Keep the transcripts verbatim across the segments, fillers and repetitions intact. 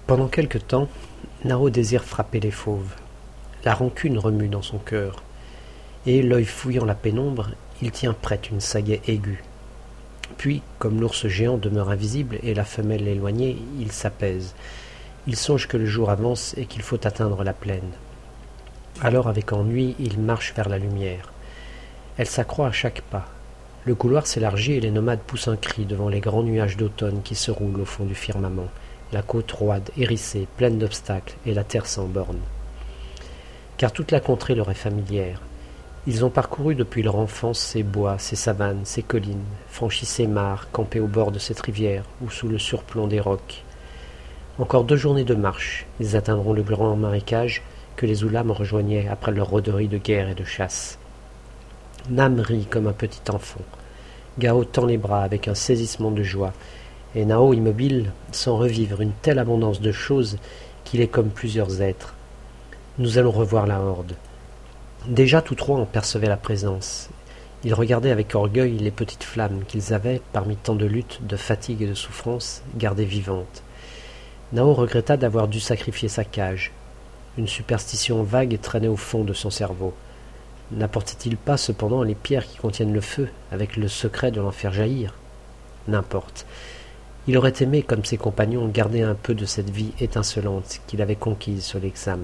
Pendant quelque temps, Nao désire frapper les fauves. La rancune remue dans son cœur, et, l'œil fouillant la pénombre, il tient prête une sagaie aiguë. Puis, comme l'ours géant demeure invisible et la femelle éloignée, il s'apaise. Il songe que le jour avance et qu'il faut atteindre la plaine. Alors, avec ennui, il marche vers la lumière. Elle s'accroît à chaque pas. Le couloir s'élargit et les nomades poussent un cri devant les grands nuages d'automne qui se roulent au fond du firmament, la côte roide, hérissée, pleine d'obstacles, et la terre sans bornes. Car toute la contrée leur est familière. Ils ont parcouru depuis leur enfance ces bois, ces savanes, ces collines, franchi ces mares, campé au bord de cette rivière ou sous le surplomb des rocs. Encore deux journées de marche, ils atteindront le grand marécage que les Oulam rejoignaient après leur rôderie de guerre et de chasse. Nam rit comme un petit enfant. Gao tend les bras avec un saisissement de joie, et Nao, immobile, sent revivre une telle abondance de choses qu'il est comme plusieurs êtres. Nous allons revoir la horde. Déjà tous trois en percevaient la présence. Ils regardaient avec orgueil les petites flammes qu'ils avaient, parmi tant de luttes, de fatigues et de souffrances, gardées vivantes. Nao regretta d'avoir dû sacrifier sa cage. Une superstition vague traînait au fond de son cerveau. N'apportait-il pas cependant les pierres qui contiennent le feu, avec le secret de l'en faire jaillir? N'importe. Il aurait aimé, comme ses compagnons, garder un peu de cette vie étincelante qu'il avait conquise sur l'examen.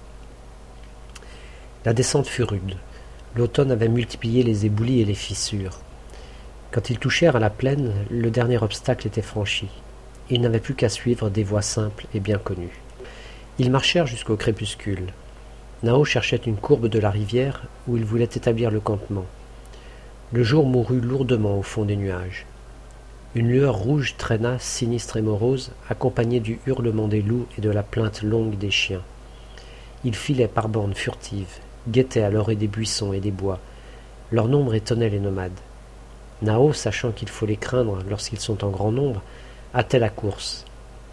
La descente fut rude. L'automne avait multiplié les éboulis et les fissures. Quand ils touchèrent à la plaine, le dernier obstacle était franchi. Ils n'avaient plus qu'à suivre des voies simples et bien connues. Ils marchèrent jusqu'au crépuscule. Nao cherchait une courbe de la rivière où il voulait établir le campement. Le jour mourut lourdement au fond des nuages. Une lueur rouge traîna, sinistre et morose, accompagnée du hurlement des loups et de la plainte longue des chiens. Ils filaient par bandes furtives, guettaient à l'orée des buissons et des bois. Leur nombre étonnait les nomades. Nao, sachant qu'il faut les craindre lorsqu'ils sont en grand nombre, hâtait la course.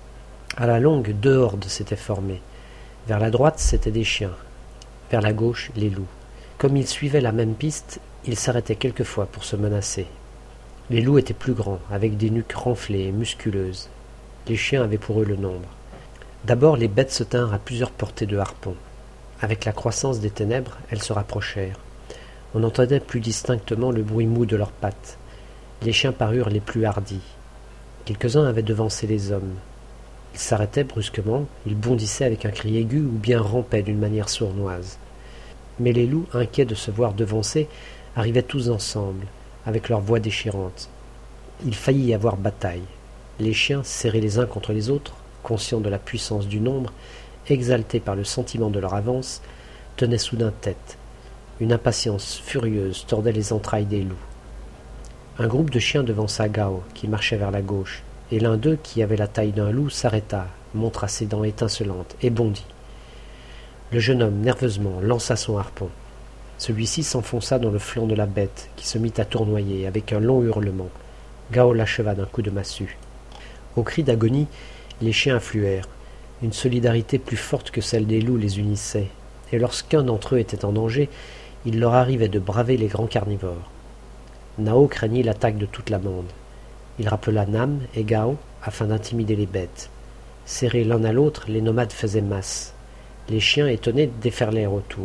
À la longue, deux hordes s'étaient formées. Vers la droite, c'étaient des chiens. Vers la gauche, les loups. Comme ils suivaient la même piste, ils s'arrêtaient quelquefois pour se menacer. Les loups étaient plus grands, avec des nuques renflées et musculeuses. Les chiens avaient pour eux le nombre. D'abord, les bêtes se tinrent à plusieurs portées de harpon. Avec la croissance des ténèbres, elles se rapprochèrent. On entendait plus distinctement le bruit mou de leurs pattes. Les chiens parurent les plus hardis. Quelques-uns avaient devancé les hommes. Ils s'arrêtaient brusquement, ils bondissaient avec un cri aigu ou bien rampaient d'une manière sournoise. Mais les loups, inquiets de se voir devancer, arrivaient tous ensemble, avec leurs voix déchirantes. Il faillit y avoir bataille. Les chiens, serrés les uns contre les autres, conscients de la puissance du nombre, exaltés par le sentiment de leur avance, tenaient soudain tête. Une impatience furieuse tordait les entrailles des loups. Un groupe de chiens devança Gao, qui marchait vers la gauche, et l'un d'eux, qui avait la taille d'un loup, s'arrêta, montra ses dents étincelantes, et bondit. Le jeune homme, nerveusement, lança son harpon. Celui-ci s'enfonça dans le flanc de la bête, qui se mit à tournoyer, avec un long hurlement. Gao l'acheva d'un coup de massue. Au cri d'agonie, les chiens affluèrent. Une solidarité plus forte que celle des loups les unissait, et lorsqu'un d'entre eux était en danger, il leur arrivait de braver les grands carnivores. Nao craignit l'attaque de toute la bande. Il rappela Nam et Gao afin d'intimider les bêtes. Serrés l'un à l'autre, les nomades faisaient masse. Les chiens, étonnés, déferlèrent autour.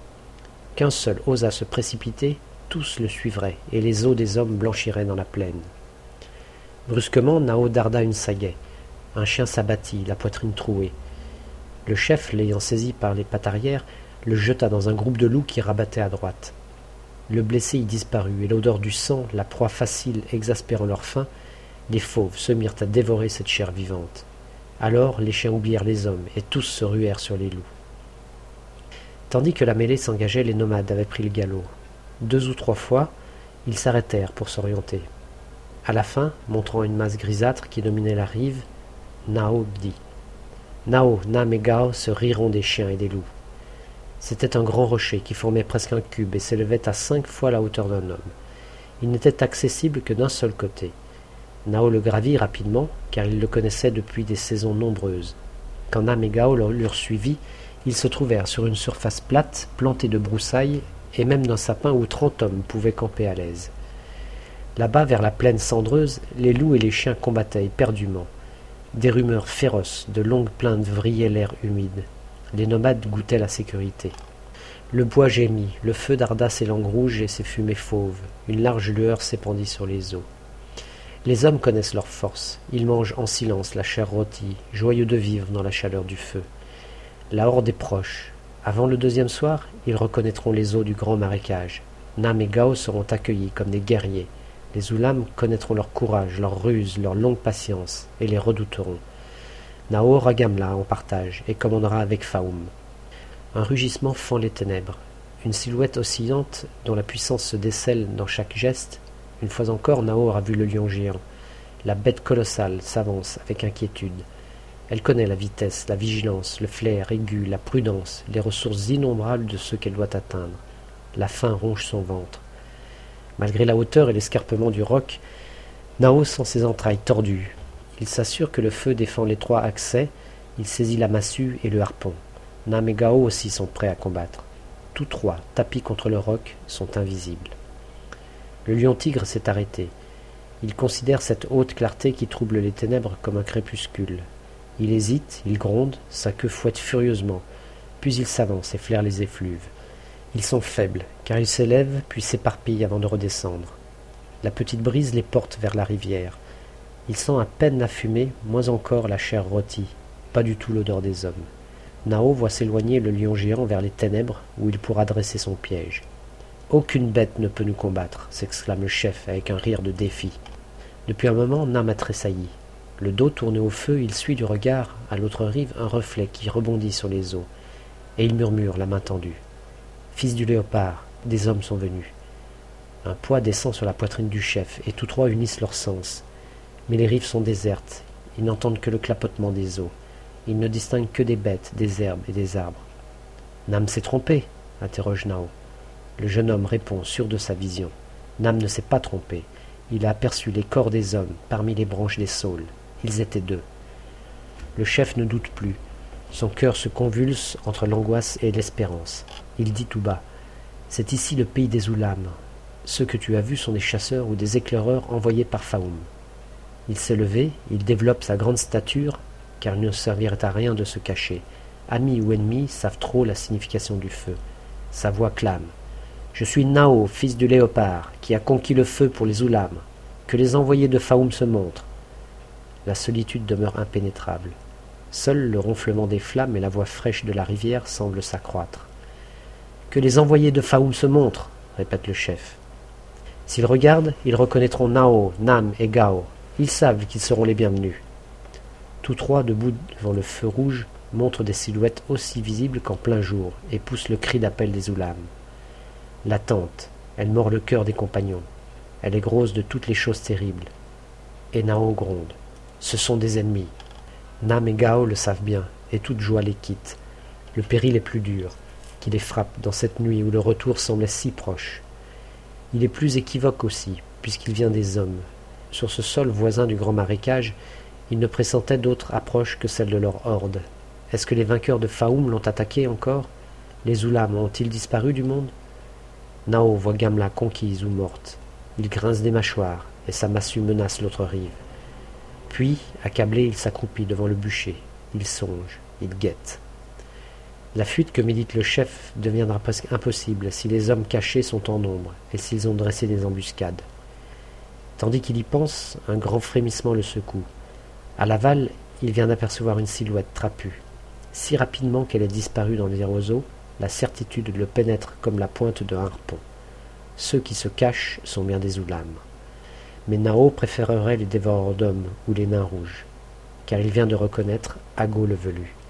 Qu'un seul osât se précipiter, tous le suivraient, et les os des hommes blanchiraient dans la plaine. Brusquement, Nao darda une sagaie. Un chien s'abattit, la poitrine trouée. Le chef, l'ayant saisi par les pattes arrière, le jeta dans un groupe de loups qui rabattaient à droite. Le blessé y disparut, et l'odeur du sang, la proie facile exaspérant leur faim, les fauves se mirent à dévorer cette chair vivante. Alors les chiens oublièrent les hommes, et tous se ruèrent sur les loups. Tandis que la mêlée s'engageait, les nomades avaient pris le galop. Deux ou trois fois, ils s'arrêtèrent pour s'orienter. À la fin, montrant une masse grisâtre qui dominait la rive, Nao dit « Nao, Nam et Gao se riront des chiens et des loups. » C'était un grand rocher qui formait presque un cube et s'élevait à cinq fois la hauteur d'un homme. Il n'était accessible que d'un seul côté. Nao le gravit rapidement, car il le connaissait depuis des saisons nombreuses. Quand Nam et Gao l'eurent suivi, ils se trouvèrent sur une surface plate, plantée de broussailles, et même d'un sapin où trente hommes pouvaient camper à l'aise. Là-bas, vers la plaine cendreuse, les loups et les chiens combattaient éperdument. Des rumeurs féroces, de longues plaintes vrillaient l'air humide. Les nomades goûtaient la sécurité. Le bois gémit, le feu darda ses langues rouges et ses fumées fauves. Une large lueur s'épandit sur les eaux. Les hommes connaissent leur force. Ils mangent en silence la chair rôtie, joyeux de vivre dans la chaleur du feu. La horde est proche. Avant le deuxième soir, ils reconnaîtront les eaux du grand marécage. Nam et Gao seront accueillis comme des guerriers. Les Ulam connaîtront leur courage, leur ruse, leur longue patience, et les redouteront. Nao aura Gamla en partage, et commandera avec Faoum. Un rugissement fend les ténèbres. Une silhouette oscillante, dont la puissance se décèle dans chaque geste. Une fois encore, Nao aura vu le lion géant. La bête colossale s'avance avec inquiétude. Elle connaît la vitesse, la vigilance, le flair aigu, la prudence, les ressources innombrables de ceux qu'elle doit atteindre. La faim ronge son ventre. Malgré la hauteur et l'escarpement du roc, Nao sent ses entrailles tordues. Il s'assure que le feu défend les trois accès. Il saisit la massue et le harpon. Nam et Gao aussi sont prêts à combattre. Tous trois, tapis contre le roc, sont invisibles. Le lion-tigre s'est arrêté. Il considère cette haute clarté qui trouble les ténèbres comme un crépuscule. Il hésite, il gronde, sa queue fouette furieusement, puis il s'avance et flaire les effluves. Ils sont faibles, car ils s'élèvent puis s'éparpillent avant de redescendre. La petite brise les porte vers la rivière. Il sent à peine la fumée, moins encore la chair rôtie, pas du tout l'odeur des hommes. Nao voit s'éloigner le lion géant vers les ténèbres où il pourra dresser son piège. « Aucune bête ne peut nous combattre !» s'exclame le chef avec un rire de défi. Depuis un moment, Nam a tressailli. Le dos tourné au feu, il suit du regard, à l'autre rive, un reflet qui rebondit sur les eaux. Et il murmure, la main tendue. « Fils du léopard, des hommes sont venus. » Un poids descend sur la poitrine du chef, et tous trois unissent leurs sens. Mais les rives sont désertes, ils n'entendent que le clapotement des eaux. Ils ne distinguent que des bêtes, des herbes et des arbres. « Nam s'est trompé ?» interroge Nao. Le jeune homme répond, sûr de sa vision. Nam ne s'est pas trompé. Il a aperçu les corps des hommes parmi les branches des saules. Ils étaient deux. Le chef ne doute plus. Son cœur se convulse entre l'angoisse et l'espérance. Il dit tout bas. « C'est ici le pays des Ulam. Ceux que tu as vus sont des chasseurs ou des éclaireurs envoyés par Faoum. » Il s'est levé, il développe sa grande stature, car il ne servirait à rien de se cacher. Amis ou ennemis savent trop la signification du feu. Sa voix clame. « Je suis Nao, fils du léopard, qui a conquis le feu pour les Ulam. Que les envoyés de Faoum se montrent. » La solitude demeure impénétrable. Seul le ronflement des flammes et la voix fraîche de la rivière semblent s'accroître. « Que les envoyés de Faoum se montrent, » répète le chef. S'ils regardent, ils reconnaîtront Nao, Nam et Gao. Ils savent qu'ils seront les bienvenus. Tous trois, debout devant le feu rouge, montrent des silhouettes aussi visibles qu'en plein jour et poussent le cri d'appel des Ulam. L'attente, elle mord le cœur des compagnons. Elle est grosse de toutes les choses terribles. Et Nao gronde. Ce sont des ennemis. Nam et Gao le savent bien, et toute joie les quitte. Le péril est plus dur, qui les frappe dans cette nuit où le retour semblait si proche. Il est plus équivoque aussi, puisqu'il vient des hommes. Sur ce sol voisin du grand marécage, ils ne pressentaient d'autre approche que celle de leur horde. Est-ce que les vainqueurs de Faoum l'ont attaqué encore? Les Ulam ont-ils disparu du monde? Nao voit Gamla conquise ou morte. Il grince des mâchoires, et sa massue menace l'autre rive. Puis, accablé, il s'accroupit devant le bûcher. Il songe, il guette. La fuite que médite le chef deviendra presque impossible si les hommes cachés sont en nombre et s'ils ont dressé des embuscades. Tandis qu'il y pense, un grand frémissement le secoue. À l'aval, il vient d'apercevoir une silhouette trapue. Si rapidement qu'elle est disparue dans les roseaux, la certitude le pénètre comme la pointe d'un harpon. Ceux qui se cachent sont bien des Ulam. Mais Nao préférerait les dévoreurs d'hommes ou les nains rouges, car il vient de reconnaître Ago le Velu.